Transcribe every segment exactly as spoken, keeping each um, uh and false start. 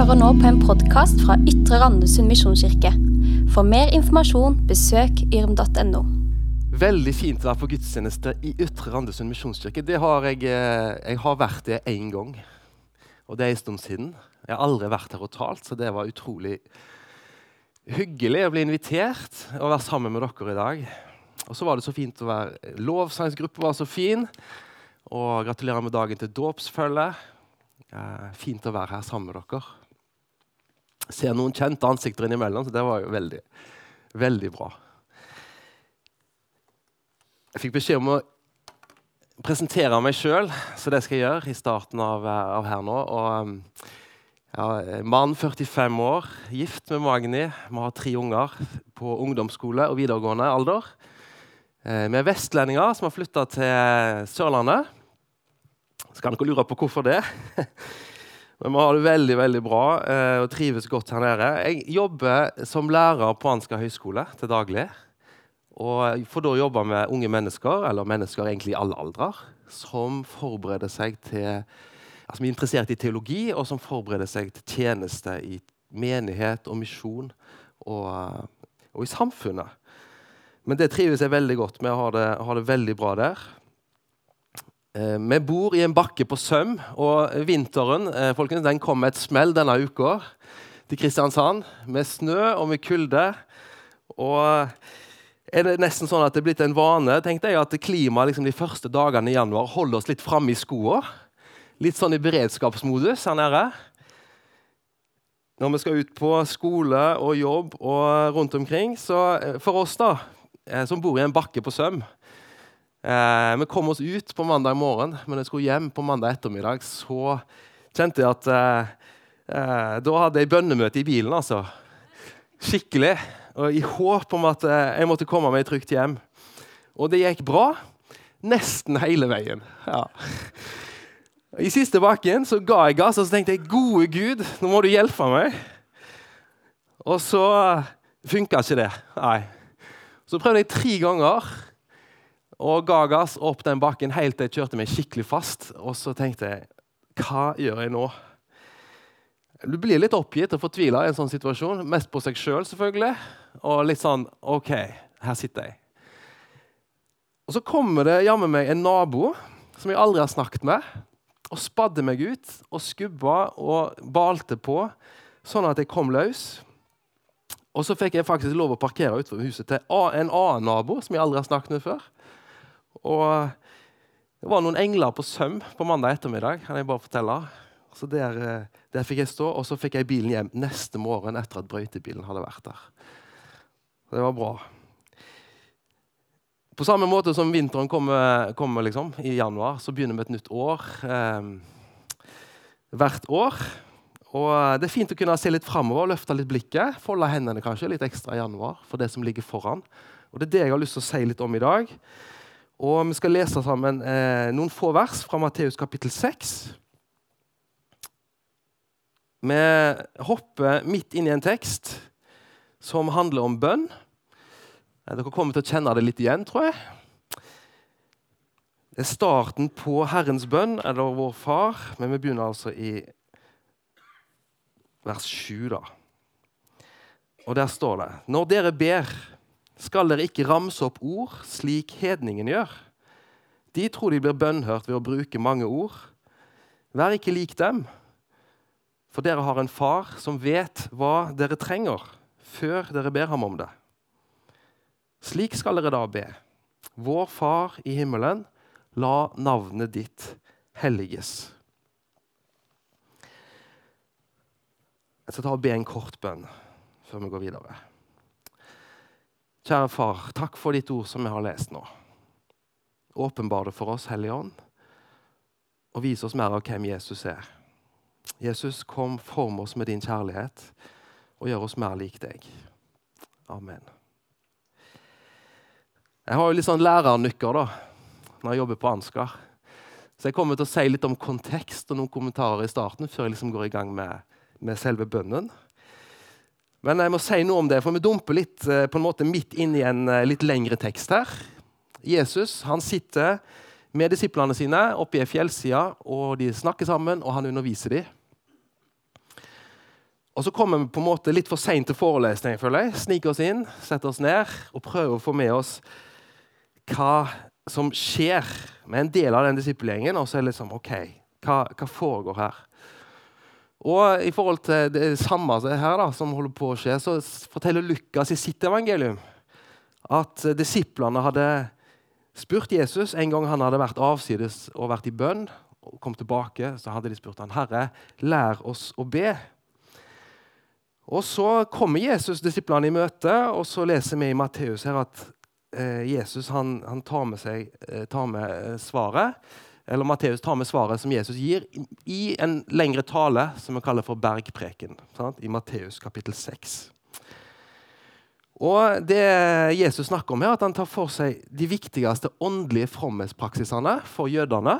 hører nå på en podcast fra Ytre Randesund Misjonskirke. For mer informasjon, besøk yrm punktum no. Veldig fint å være på gudstjeneste i Ytre Randesund Misjonskirke. Det har jeg, jeg har vært det en gang, og det er en stund siden. Jeg har aldri vært her og talt, så det var utrolig hyggelig å bli invitert og være sammen med dere i dag. Og så var det så fint å være, lovsangsgruppen var så fin, og gratulerer med dagen til dåpsfølge. Eh, fint å være her sammen med dere. Jeg ser noen kjente ansikter innimellom, så det var jo veldig, veldig bra. Jeg fikk beskjed om å presentere meg selv, så det skal jeg gjøre i starten av, av her nå. Og, ja, mann, førtifem år, gift med Magni, vi har tre unger på ungdomsskole og videregående alder. Eh, vi er vestlendinger som har flyttet til Sørlandet. Så kan dere lure på hvorfor det. Men vi har det veldig, veldig bra eh, og trives godt her nede. Jeg jobber som lærer på Ansgar høyskole til daglig. Og får da jobbe med unge mennesker, eller mennesker egentlig i alle aldrer, som forbereder seg til, altså som er interessert i teologi, og som forbereder seg til tjeneste i menighet og misjon og, og i samfunnet. Men det trives jeg veldig godt med, å ha det, ha det veldig bra der. Eh, vi bor i en bakke på Søm, og vinteren, eh, folkens, den kom med et smell denne uka til Kristiansand, med snø og med kulde. Og er det nesten sånn at det er blitt en vane, tenkte jeg, at klimaet liksom, de første dagene i januar holder oss litt fremme i skoene. Litt sånn i beredskapsmodus her nede. Når vi skal ut på skole og jobb og rundt omkring, så for oss da, eh, som bor i en bakke på Søm, Eh, vi kom oss ut på mandag morgen, men jeg skulle hjem på mandag ettermiddag, så kjente jeg at eh, eh, da hadde jeg bønnemøte i bilen, altså. Skikkelig, og i håp om at eh, jeg måtte komme meg trygt hjem. Og det gikk bra, nesten hele veien. Ja. I siste bakken så ga jeg gass, og så tenkte jeg, gode Gud, nå må du hjelpe meg. Og så funket ikke det, nei. Så prøvde jeg tre ganger, og ga gass opp den bakken helt til jeg kjørte meg skikkelig fast. Og så tenkte jeg, hva gjør jeg nå? Du blir litt oppgitt og fortvilet i en sånn situasjon. Mest på seg selv selvfølgelig. Og litt sånn, ok, her sitter jeg. Og så kommer det jammen meg en nabo som jeg aldri har snakket med, og spadde meg ut, og skubba og balte på, sånn at jeg kom løs. Og så fikk jeg faktisk lov å parkere utenfor huset til en annen nabo som jeg aldri har snakket med før. Og det var noen engler på Søm på mandag ettermiddag, kan jeg bare fortelle. Så der, der fikk jeg stå, og så fikk jeg bilen hjem neste morgen etter at brøytebilen hadde vært der. Det var bra. På samme måte som vinteren kommer, kommer liksom, i januar, så begynner vi et nytt år. Eh, hvert år. Og det er fint å kunne se litt fremover, løfte litt blikket, folde hendene kanskje litt ekstra i januar for det som ligger foran. Og det er det jeg har lyst til å si litt om i dag. Og vi skal lese sammen eh, noen få vers fra Matteus kapittel seks. Vi hopper midt inn i en tekst som handler om bønn. Dere kommer til å kjenne det litt igjen, tror jeg. Det er starten på Herrens bønn, eller vår far, men vi begynner altså i vers sju da. Og der står det, når dere ber, skal dere ikke ramse opp ord slik hedningen gjør. De tror de blir bønnhørt ved å bruke mange ord. Vær ikke lik dem, for dere har en far som vet hva dere trenger, før dere ber ham om det. Slik skal dere da be. Vår far i himmelen, la navnet ditt helliges. Jeg skal ta og be en kort bønn før vi går videre. Kjære far, takk for ditt ord som jeg har lest nå. Åpenbar det for oss, Hellige Ånd, og vis oss mer av hvem Jesus er. Jesus, kom, form oss med din kjærlighet, og gjør oss mer lik deg. Amen. Jeg har jo litt sånn lærernykker da, når jeg jobber på Ansgar. Så jeg kommer til å si litt om kontekst og noen kommentarer i starten, før jeg liksom går i gang med, med selve bønnen. Men jeg må si noe om det, for vi dumper litt på en måte midt inn i en litt lengre tekst her. Jesus, han sitter med disiplene sine oppe i fjellsida, og de snakker sammen, og han underviser dem. Og så kommer vi på en måte litt for sent til forelesning, føler jeg. Sniker oss inn, setter oss ned og prøver å få med oss hva som skjer med en del av den disippelgjengen. Og så er det liksom, ok, hva, hva foregår her? Og i forhold til det samme her da, som holder på å skje, så forteller Lukas i sitt evangelium at disiplene hadde spurt Jesus en gang han hadde vært avsides og vært i bønn, og kom tilbake, så hadde de spurt han, Herre, lær oss å be. Og så kommer Jesus disiplene i møte, og så leser vi i Matteus her at eh, Jesus han, han tar med seg eh, tar med svaret, eller Matteus tar med svaret som Jesus gir i, i en lengre tale som vi kaller for bergpreken, sant? I Matteus kapittel seks. Og det Jesus snakker om her, at han tar for seg de viktigste åndelige fromhetspraksisene for jødene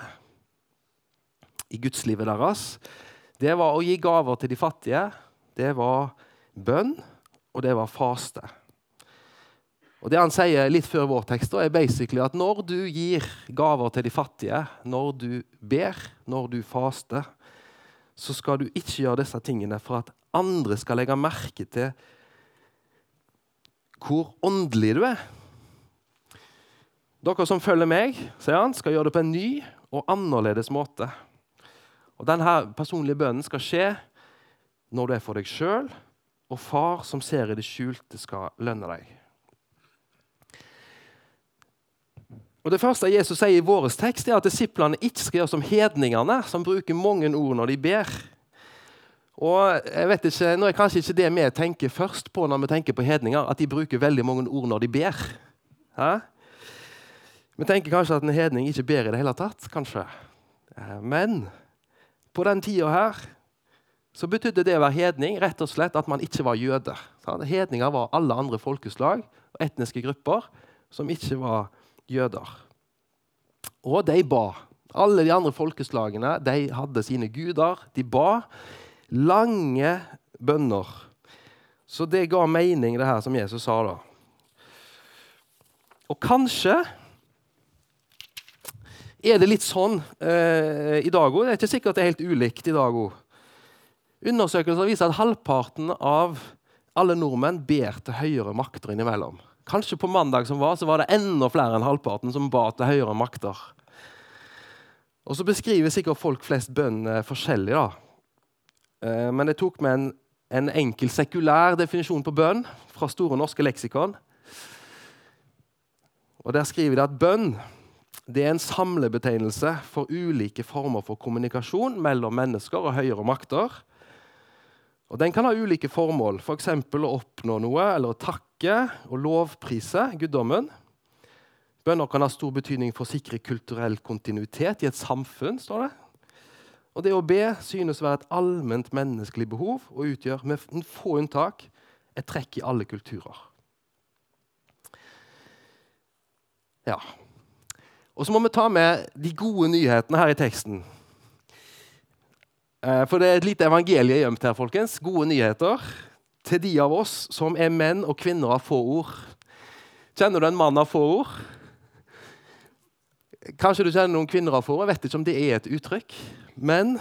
i gudslivet deres. Det var å gi gaver til de fattige, det var bønn, og det var faste. Og det han sier litt før vår tekst er basically at når du gir gaver til de fattige, når du ber, når du faster, så skal du ikke gjøre disse tingene for at andre skal legge merke til hvor åndelig du er. Dere som følger meg, sier han, skal gjøre det på en ny og annerledes måte. Og denne personlige bønnen skal skje når du er for deg selv, og far som ser i det skjulte skal lønne deg. Og Det første Jesus sier i vår tekst er at disiplene ikke skal gjøre som hedningene, som bruker mange ord når de ber. Og jeg vet ikke, Nå er kanskje ikke det vi tenker først på når vi tenker på hedninger, at de bruker veldig mange ord når de ber. Hæ? Vi tenker kanskje at en hedning ikke ber i det hele tatt, kanskje. Men på den tiden her, så betydde det å være hedning rett og slett at man ikke var jøder. Hedninger var alle andre folkeslag og etniske grupper som ikke var jøder. Og de ba. Alle de andre folkeslagene de hadde sine guder. De ba lange bønner. Så det ga mening, det her som Jesus sa da. Og kanskje er det litt sånn eh, i dag også. Det er ikke sikkert det er helt ulikt i dag også. Undersøkelser viser at halvparten av alle nordmenn ber til høyere makter innimellom. Kanskje på mandag som var, så var det enda flere enn halvparten som ba til høyere makter. Og så beskriver sikkert folk flest bønn eh, forskjellig da. Eh, men jeg tok med en, en enkel sekulær definisjon på bønn fra Store norske leksikon. Og der skriver de at bønn det er en samlebetegnelse for ulike former for kommunikasjon mellom mennesker og høyere makter. Og den kan ha ulike formål, for eksempel å oppnå noe, eller å takke og lovprise guddommen. Bønner kan ha stor betydning for å sikre kulturell kontinuitet i et samfunn, står det. Og det å be synes å være et allment menneskelig behov, og utgjør med få unntak et trekk i alle kulturer. Ja. Og så må vi ta med de gode nyhetene her i teksten. For det er et lite evangelie gjemt her, folkens. Gode nyheter til de av oss som er menn og kvinner av få ord. Kjenner du en mann av få ord? Kanskje du kjenner noen kvinner av få ord. Jeg vet ikke om det er et uttrykk. Men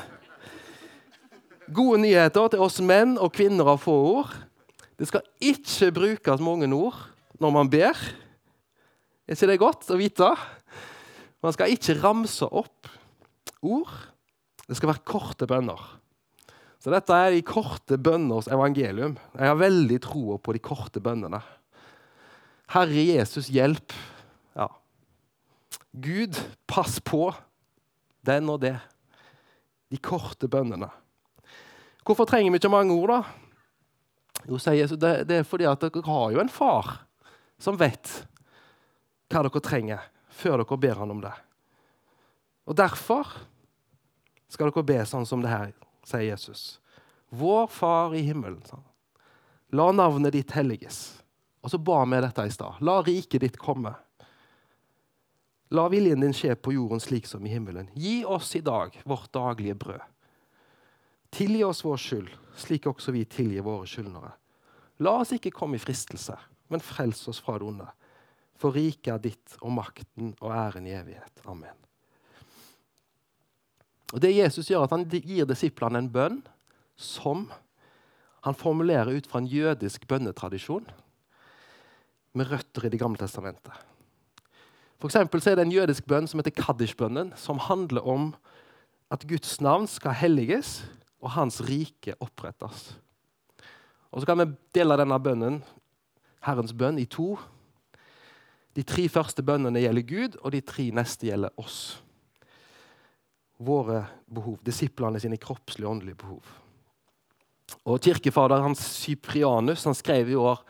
gode nyheter til oss menn og kvinner av få ord. Det skal ikke brukes mange ord når man ber. Er ikke det godt å vite? Man skal ikke ramse opp ord. Det skal være korte bønner. Så dette er de korte bønners evangelium. Jeg har veldig tro på de korte bønnene. Herre Jesus, hjelp. Ja. Gud, pass på den og det. De korte bønnene. Hvorfor trenger vi ikke mange ord da? Jo, sier Jesus, det, det er fordi at dere har jo en far som vet hva dere trenger før dere ber han om det. Og derfor skal dere be sånn som det her, sier Jesus. Vår far i himmelen, sånn. La navnet ditt helliges. Og så ba vi dette i stad. La riket ditt komme. La viljen din skje på jorden slik som i himmelen. Gi oss i dag vårt daglige brød. Tilgi oss vår skyld, slik også vi tilgir våre skyldnere. La oss ikke komme i fristelse, men frels oss fra det onde. For riket er ditt, og makten og æren i evighet. Amen. Og det Jesus gjør, at han gir disiplene en bønn som han formulerer ut fra en jødisk bønnetradisjon med røtter i det gamle testamentet. For eksempel så er det en jødisk bønn som heter Kaddish-bønnen, som handler om at Guds navn skal helliges og hans rike opprettes. Og så kan vi dele denne bønnen, Herrens bønn, i to. De tre første bønnene gjelder Gud, og de tre neste gjelder oss. Våre behov, disiplene sine kroppslige og åndelige behov. Og kirkefader Hans Cyprianus, han skrev i år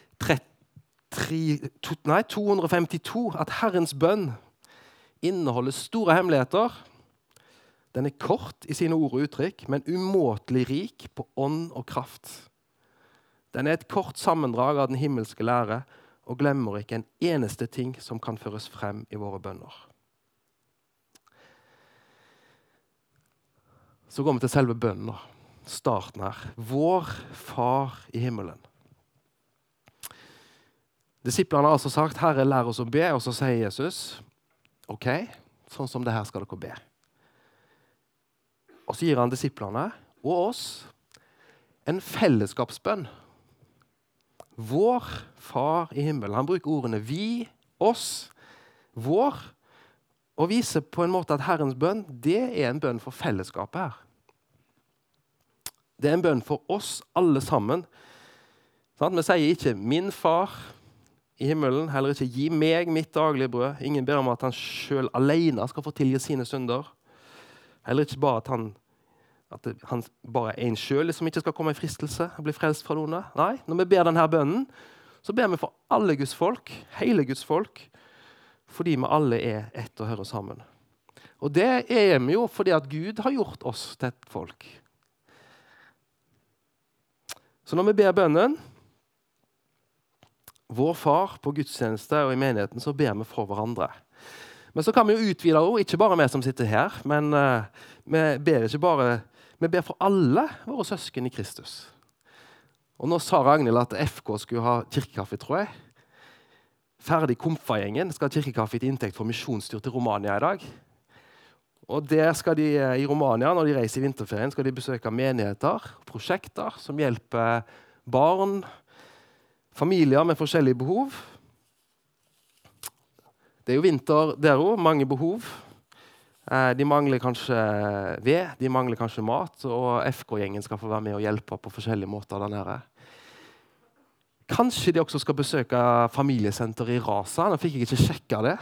to hundre femtito at Herrens bønn inneholder store hemmeligheter. Den er kort i sine ord og uttrykk, men umåtelig rik på ånd og kraft. Den er et kort sammendrag av den himmelske lære, og glemmer ikke en eneste ting som kan føres frem i våre bønner. Så går vi til selve bønnen, starten her. Vår Far i himmelen. Disiplene har altså sagt, Herre, lær oss å be, og så sier Jesus, ok, sånn som det her skal dere be. Og så gir han disiplene og oss en fellesskapsbønn. Vår Far i himmelen. Han bruker ordene vi, oss, vår, og viser på en måte at Herrens bønn, det er en bønn for fellesskapet her. Det er en bønn for oss alle sammen. Sånn? Vi sier ikke min far i himmelen, heller ikke gi meg mitt daglige brød. Ingen ber om at han selv alene skal få tilgi sine synder. Heller ikke bare at han, at det, han bare er en selv som ikke skal komme i fristelse og bli frelst fra noen. Nei, når vi ber denne bønnen, så ber vi for alle Guds folk, hele Guds folk, fordi vi alle er ett og hører sammen. Og det er vi jo fordi at Gud har gjort oss til et folk. Så når vi ber bønnen, vår far på gudstjeneste og i menigheten, så ber vi for hverandre. Men så kan vi jo utvide ord, ikke bare vi som sitter her, men uh, vi ber ikke bare, vi ber for alle våre søsken i Kristus. Og nå sa Ragnhild at F K skulle ha kirkekaffe, tror jeg. Ferdig Komfa-gjengen skal ha kirkekaffe til inntekt for misjonstur til Romania i dag. Og der skal de i Romania, når de reiser i vinterferien, skal de besøke menigheter, prosjekter som hjelper barn, familier med forskjellige behov. Det er jo vinter der også, mange behov. De mangler kanskje ved, de mangler kanskje mat, og F K-gjengen skal få være med og hjelpe på forskjellige måter der nede. Kanskje de også skal besøke familiesenter i Rasa, nå fikk jeg ikke sjekket det.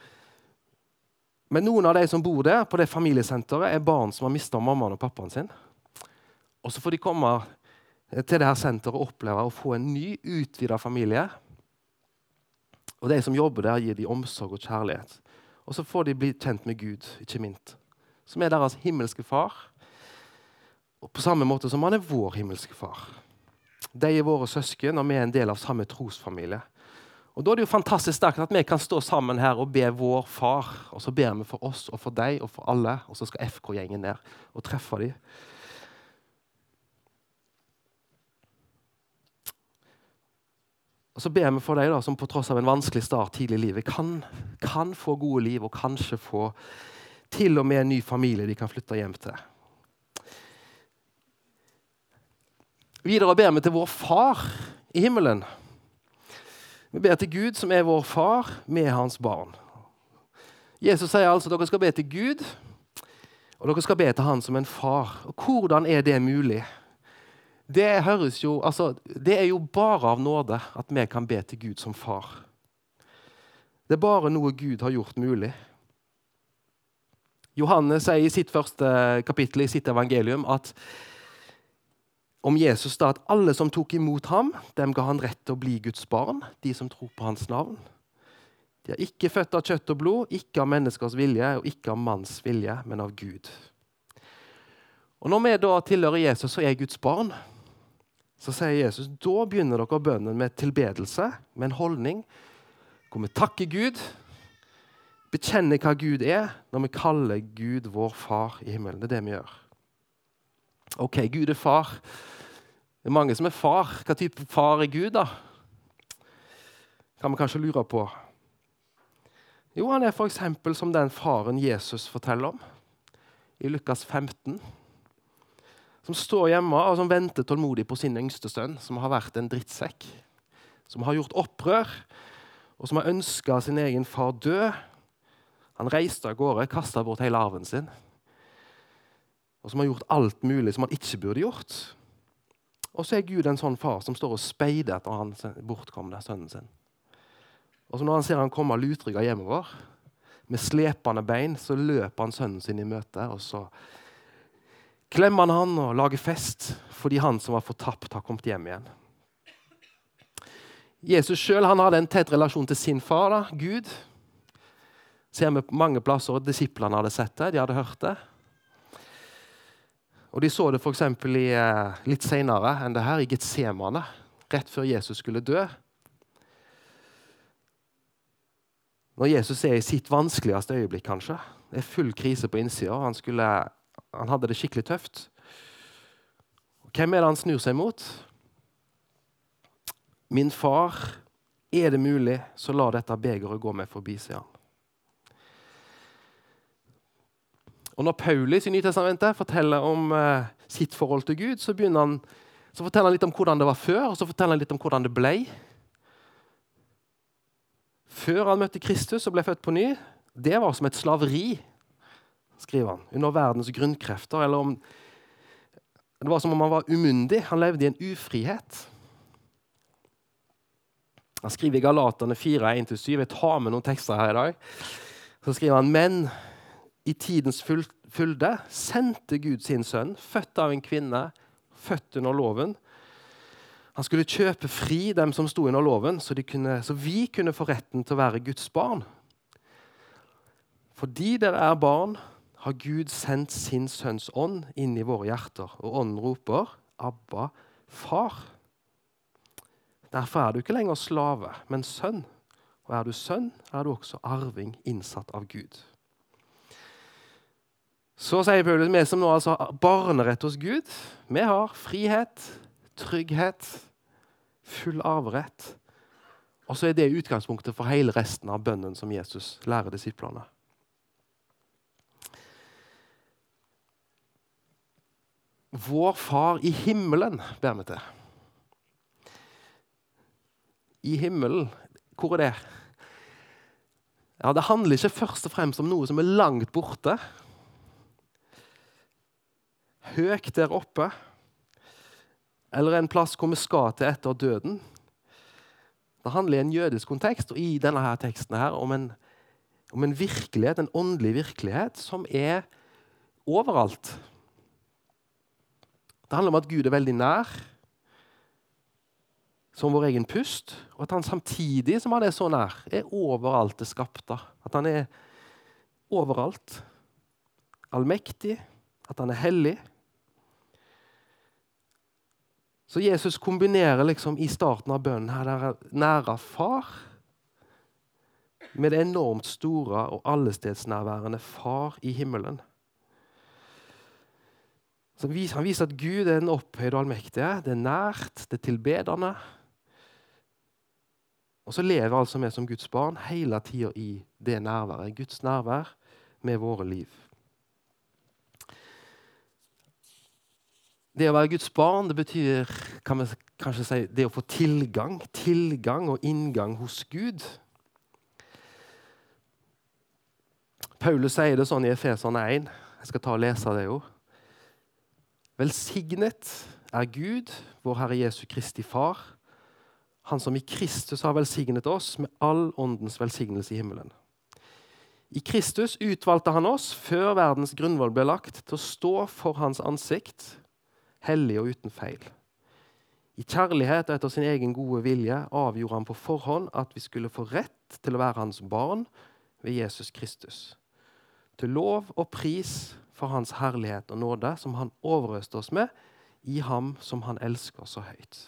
Men noen av de som bor der på det familiesenteret er barn som har mistet mammaen og pappaen sin. Og så får de komme til det her senteret og oppleve å få en ny, utvidet familie. Og de som jobber der gir de omsorg og kjærlighet. Og så får de bli kjent med Gud, ikke minst, som er deres himmelske far. Og på samme måte som han er vår himmelske far. De er våre søsken, og vi er en del av samme trosfamilie. Og da er det jo fantastisk sterkt at vi kan stå sammen her og be vår far, og så ber vi for oss og for deg og for alle, og så skal F K-gjengen ned og treffe dem. Og så ber vi for deg da, som på tross av en vanskelig start tidlig i livet, kan, kan få gode liv og kanskje få til og med en ny familie de kan flytte hjem til. Videre ber vi til vår far i himmelen. Vi ber til Gud som er vår far, med hans barn. Jesus sier altså at dere skal be til Gud, og dere skal be til han som en far. Og hvordan er det mulig? Det, høres jo, altså, det er jo bare av nåde at vi kan be til Gud som far. Det er bare noe Gud har gjort mulig. Johannes sier i sitt første kapittel i sitt evangelium at om Jesus da at alle som tok imot ham, dem ga han rett til å bli Guds barn, de som tror på hans navn. De er ikke født av kjøtt og blod, ikke av menneskers vilje og ikke av manns vilje, men av Gud. Og når vi da tilhører Jesus og er Guds barn, så sier Jesus, da begynner dere bønnen med tilbedelse, med en holdning, hvor vi takker Gud, bekjenner hva Gud er, når vi kaller Gud vår far i himmelen. Det er det vi gjør. Ok, Gud er far. Det er mange som er far. Hva type far er Gud da? Kan vi kanskje lure på. Jo, han er for eksempel som den faren Jesus forteller om. I Lukas femten som står hjemme og som venter tålmodig på sin yngste sønn, som har vært en drittsekk, som har gjort opprør, og som har ønsket sin egen far død. Han reiste av gårde, kastet bort hele arven sin, og som har gjort alt mulig som han ikke burde gjort. Og så er Gud en sånn far som står og speider etter han bortkomne sønnen sin. Og så når han ser han komme lutrygget hjemover, med slepende bein, så løper han sønnen sin i møte, og så klemmer han han og lager fest, fordi han som var fortapt har kommet hjem igjen. Jesus selv, han hadde en tett relasjon til sin far, da, Gud. Ser vi på mange plasser at disiplene hadde sett det, de hadde hørt det. Og de så det for eksempel i, litt senere enn det her, i Getsemane, rett før Jesus skulle dø. Når Jesus er i sitt vanskeligste øyeblikk, kanskje, det er full krise på innsida, han, skulle, han hadde det skikkelig tøft. Hvem er det han snur seg mot? Min far, er det mulig, så la dette begeret gå meg forbi, sier han. Og når Paulus i Nytestamentet forteller om uh, sitt forhold til Gud, så, begynner han, så forteller han litt om hvordan det var før, og så forteller han litt om hvordan det ble. Før han møtte Kristus og ble født på ny, det var som et slaveri, skriver han, under verdens grunnkrefter. Eller om, det var som om han var umyndig, han levde i en ufrihet. Han skriver i Galaterne fire, en til syv, jeg tar med noen tekster her i dag. Så skriver han, men i tidens fylde sendte Gud sin sønn, født av en kvinne, født under loven. Han skulle kjøpe fri dem som stod under loven, så, de kunne, så vi kunne få retten til å være Guds barn. Fordi dere er barn, har Gud sendt sin sønns ånd inn i våre hjerter, og ånden roper, Abba, far. Derfor er du ikke lenger slave, men sønn. Og er du sønn, er du også arving innsatt av Gud. Så sier Paulus, vi som nå altså har barnerett hos Gud, vi har frihet, trygghet, full arverett. Og så er det utgangspunktet for hele resten av bønnen som Jesus lærer disiplene. Vår far i himmelen, ber vi til. I himmelen, hvor er det? Ja, det handler ikke først og fremst om noe som er langt borte, høyt der oppe, eller en plass hvor vi skal til etter døden. Det handler i en jødisk kontekst, og i denne her teksten her, om en, om en virkelighet, en åndelig virkelighet, som er overalt. Det handler om at Gud er veldig nær, som vår egen pust, og at han samtidig som han er så nær, er overalt det skapte. At han er overalt, allmektig, at han er hellig. Så Jesus kombinerer liksom i starten av bønnen her der nære far med det enormt store og allestedsnærværende far i himmelen. Så han viser at Gud er den opphøyde og allmektige, det er nært, det er tilbedende. Og så lever altså vi som Guds barn hele tiden i det nærværet, Guds nærvær med våre liv. Det å være Guds barn, det betyr, kan vi kanskje si, det å få tilgang, tilgang og inngang hos Gud. Paulus sier det sånn i Efeserne en, jeg skal ta og lese det jo. Velsignet er Gud, vår Herre Jesu Kristi far, han som i Kristus har velsignet oss med all åndens velsignelse i himmelen. I Kristus utvalgte han oss, før verdens grunnvoll ble lagt, til å stå for hans ansikt, hellig og uten feil. I kjærlighet og etter sin egen gode vilje avgjorde han på forhånd at vi skulle få rett til å være hans barn ved Jesus Kristus. Til lov og pris for hans herlighet og nåde som han overøste oss med i ham som han elsker så høyt.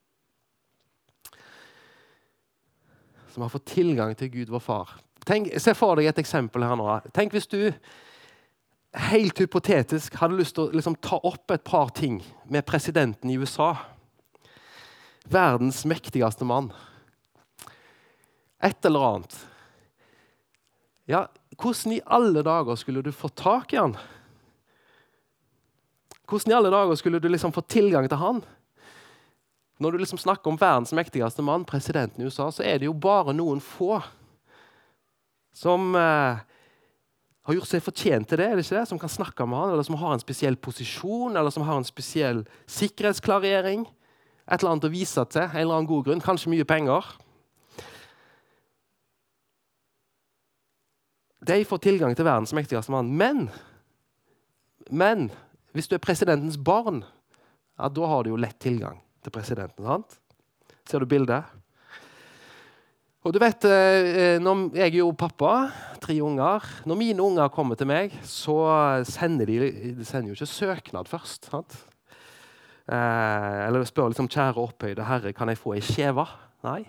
Som har fått tilgang til Gud vår far. Tenk, se for deg et eksempel her nå. Tenk hvis du helt hypotetisk hadde lyst til å liksom, ta opp et par ting med presidenten i U S A. Verdens mektigste mann. Et eller annet. Ja, hvordan i alle dager skulle du få tak i han? Hvordan i alle dager skulle du liksom få tilgang til han? Når du liksom snakker om verdens mektigste mann, presidenten i U S A, så er det jo bare noen få som eh, har gjort seg fortjent til det, er det ikke det? Som kan snakke med han, eller som har en spesiell posisjon, eller som har en spesiell sikkerhetsklarering. Et eller annet å vise til, en eller annen god grunn, kanskje mye penger. De får tilgang til verdens mektigste mann. Men, men hvis du er presidentens barn, ja, da har du jo lett tilgang til presidenten, sant? Ser du bildet? Og du vet, når jeg er jo pappa, tre unger, når mine unger kommer til meg, så sender de, de sender jo ikke søknad først, sant? Eh, eller spør liksom, kjære opphøyde herre, kan jeg få en skjeva? Nei.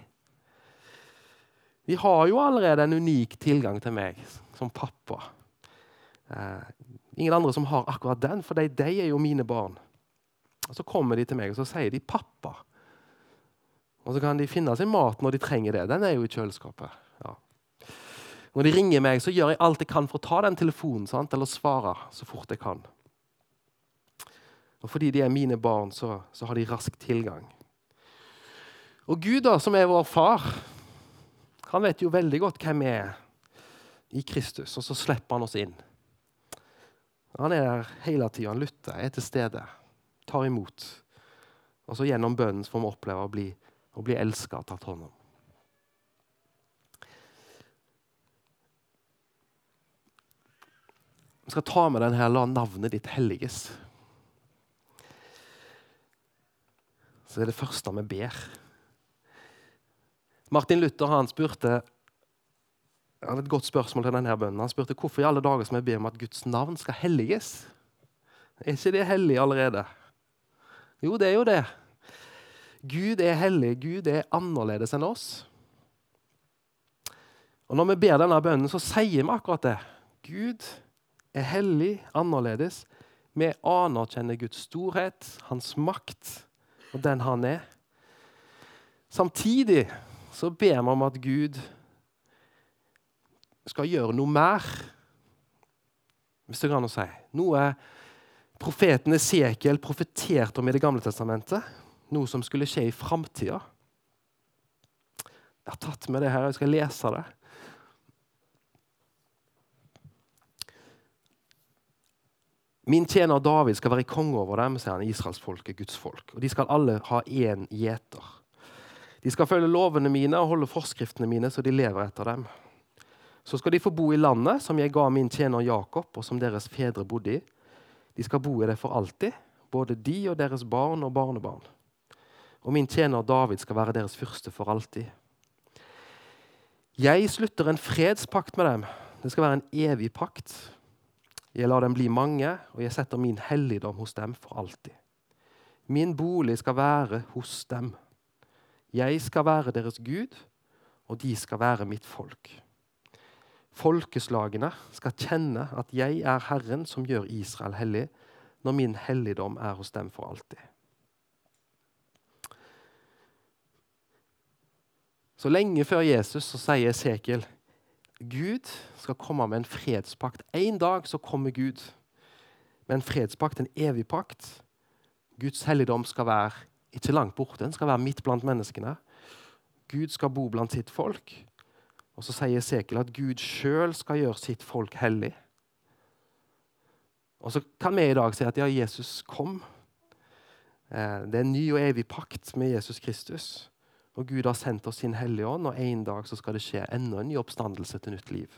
De har jo allerede en unik tilgang til meg som pappa. Eh, ingen andre som har akkurat den, for de, de er jo mine barn. Og så kommer de til meg, og så sier de pappa. Og så kan de finne sin mat når de trenger det. Den er jo i kjøleskapet. Ja. Når de ringer meg, så gjør jeg alt jeg kan for å ta den telefonen, sant? Eller svare så fort jeg kan. Og fordi de er mine barn, så, så har de rask tilgang. Og Gud da, som er vår far, han vet jo veldig godt hvem vi er i Kristus, og så slipper han oss inn. Han er der hele tiden, han lytter, er til stede, tar imot. Og så gjennom bønnen får vi oppleve å bli og bli elsket og tatt hånd om. Vi skal ta med den her, la navnet ditt helliges. Så er det første vi ber. Martin Luther, han spurte, han hadde et godt spørsmål til denne bønnen. Han spurte, hvorfor i alle dager som jeg ber om at Guds navn skal helliges? Er ikke det hellig allerede? Jo, det er jo det. Gud er hellig, Gud er annerledes enn oss. Og når vi ber denne bønnen, så sier vi akkurat det. Gud er hellig, annerledes. Vi anerkjenner Guds storhet, hans makt og den han er. Samtidig så ber vi om at Gud skal gjøre noe mer. Hvis det går an å si. Noe profeten Esekiel profeterte om i det gamle testamentet. Noe som skulle skje i framtiden. Jeg har tatt med det her, jeg skal lese det. Min tjener David skal være konge over dem, sier han, Israels folk er Guds folk. Og de skal alle ha en gjeter. De skal følge lovene mine og holde forskriftene mine, så de lever etter dem. Så skal de få bo i landet som jeg ga min tjener Jakob, og som deres fedre bodde i. De skal bo i det for alltid, både de og deres barn og barnebarn. Og min tjener David skal være deres fyrste for alltid. Jeg slutter en fredspakt med dem. Det skal være en evig pakt. Jeg lar dem bli mange, og jeg setter min helligdom hos dem for alltid. Min bolig skal være hos dem. Jeg skal være deres Gud, og de skal være mitt folk. Folkeslagene skal kjenne at jeg er Herren som gjør Israel hellig, når min helligdom er hos dem for alltid. Så lenge før Jesus så sier Esekiel, Gud skal komme med en fredspakt. En dag så kommer Gud med en fredspakt, en evig pakt. Guds helligdom skal være ikke langt borte, den skal være midt blant menneskene. Gud skal bo blant sitt folk. Og så sier Esekiel at Gud selv skal gjøre sitt folk hellig. Og så kan vi i dag si at ja, Jesus kom. Det er en ny og evig pakt med Jesus Kristus. Og Gud har sendt oss sin hellige ånd, og en dag så skal det skje enda en ny oppstandelse til nytt liv.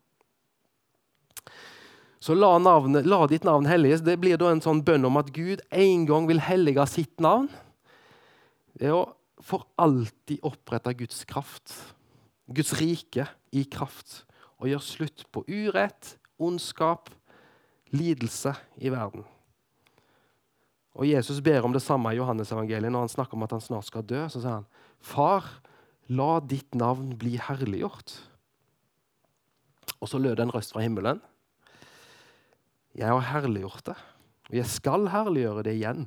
Så la, navnet, la ditt navn helliges. Det blir da en sånn bønn om at Gud en gang vil hellige sitt navn. Det er å for alltid opprette Guds kraft, Guds rike i kraft, og gjøre slutt på urett, ondskap, lidelse i verden. Og Jesus ber om det samme i Johannes evangeliet. Når han snakker om at han snart skal dø, så sier han, Far, la ditt navn bli herliggjort. Og så lød en røst fra himmelen. Jeg har herliggjort det, og jeg skal herliggjøre det igjen.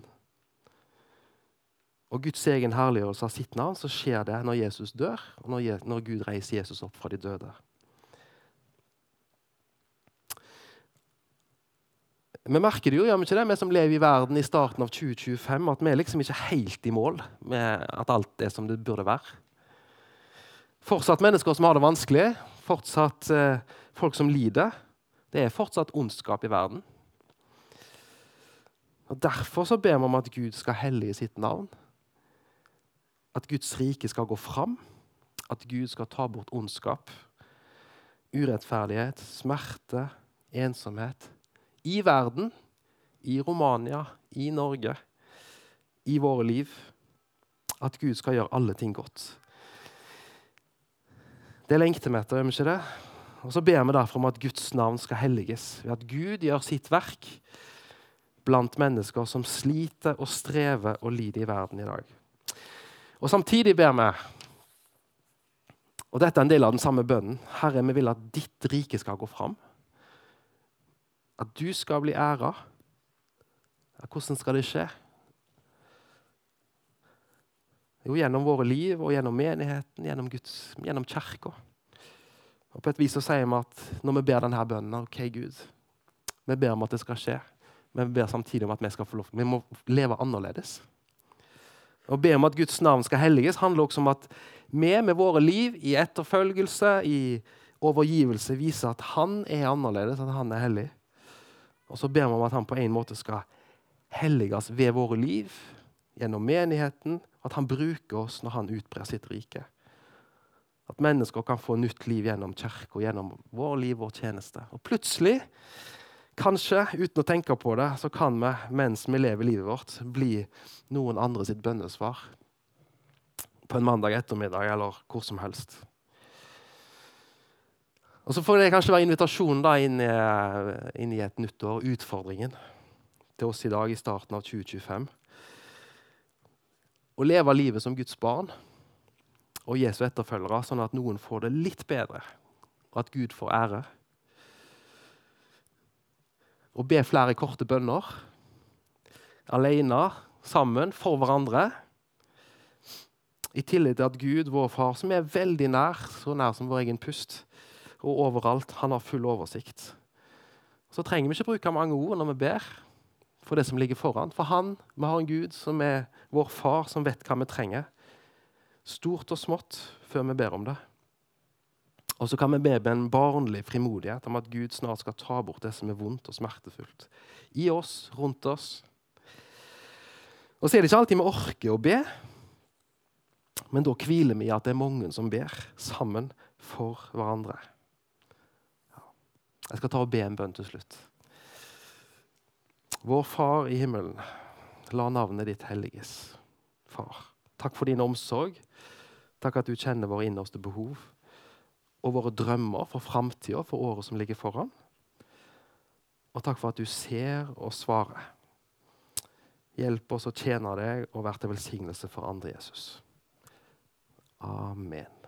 Og Guds egen herliggjørelse av sitt navn, så skjer det når Jesus dør, og når, når Gud reiser Jesus opp fra de døde. vi merker det jo, gjør vi ikke det, vi som lever i verden i starten av tjue tjuefem, at vi er liksom ikke helt i mål med at alt er som det burde være. Fortsatt mennesker som har det vanskelig, fortsatt eh, folk som lider. Det er fortsatt ondskap i verden. Og Derfor så ber vi om at Gud skal hellige sitt navn. At Guds rike skal gå fram. At Gud skal ta bort ondskap, urettferdighet, smerte, ensomhet. I verden, i Romania, i Norge, i våre liv. At Gud skal gjøre alle ting godt. Det lengter vi etter, er vi ikke det? Og så ber vi derfor om at Guds navn skal helliges, ved at Gud gjør sitt verk blant mennesker som sliter og strever og lider i verden i dag. Og samtidig ber vi, og dette er en del av den samme bønnen, Herre, vi vil at ditt rike skal gå fram, at du skal bli æret. Hvordan skal det skje? Jo, gjennom våre liv og gjennom menigheten, gjennom Guds, gjennom kirka. Og på et vis så sier vi at når vi ber denne bønnen, ok Gud, vi ber om at det skal skje, men vi ber samtidig om at vi skal få lov. Vi må leve annerledes. Å be om at Guds navn skal helliges handler også om at vi med våre liv i etterfølgelse, i overgivelse, viser at han er annerledes, at han er hellig. Og så ber vi om at han på en måte skal helliges ved våre liv, gjennom menigheten, at han bruker oss når han utbrer sitt rike. At mennesker kan få nytt liv gjennom kirke og gjennom vår liv, vår tjeneste. Og plutselig, kanskje uten å tenke på det, så kan vi, mens vi lever livet vårt, bli noen andre sitt bønnesvar. På en mandag ettermiddag eller hvor som helst. Og så får det kanskje være invitasjonen da inn i, inn i et nytt år, utfordringen til oss i dag i starten av tjue tjuefem. Å leve livet som Guds barn og Jesu etterfølgere, sånn at noen får det litt bedre, og at Gud får ære. Å be flere korte bønner, alene, sammen, for hverandre, i tillit til at Gud, vår far, som er veldig nær, så nær som vår egen pust, og overalt, han har full oversikt. Så trenger vi ikke bruke mange ord når vi ber, for det som ligger foran. For han, vi har en Gud som er vår far, som vet hva vi trenger. Stort og smått, før vi ber om det. Og så kan vi be med en barnlig frimodighet om at Gud snart skal ta bort det som er vondt og smertefullt. I oss, rundt oss. Og så er det ikke alltid vi orker å be, men da hviler vi i at det er mange som ber sammen for hverandre. Jeg skal ta og be en bønn til slutt. Vår far i himmelen, la navnet ditt helliges. Far, takk for din omsorg. Takk at du kjenner våre innerste behov og våre drømmer for fremtiden, for året som ligger foran. Og takk for at du ser og svarer. Hjelp oss å tjene deg og være til velsignelse for andre, Jesus. Amen.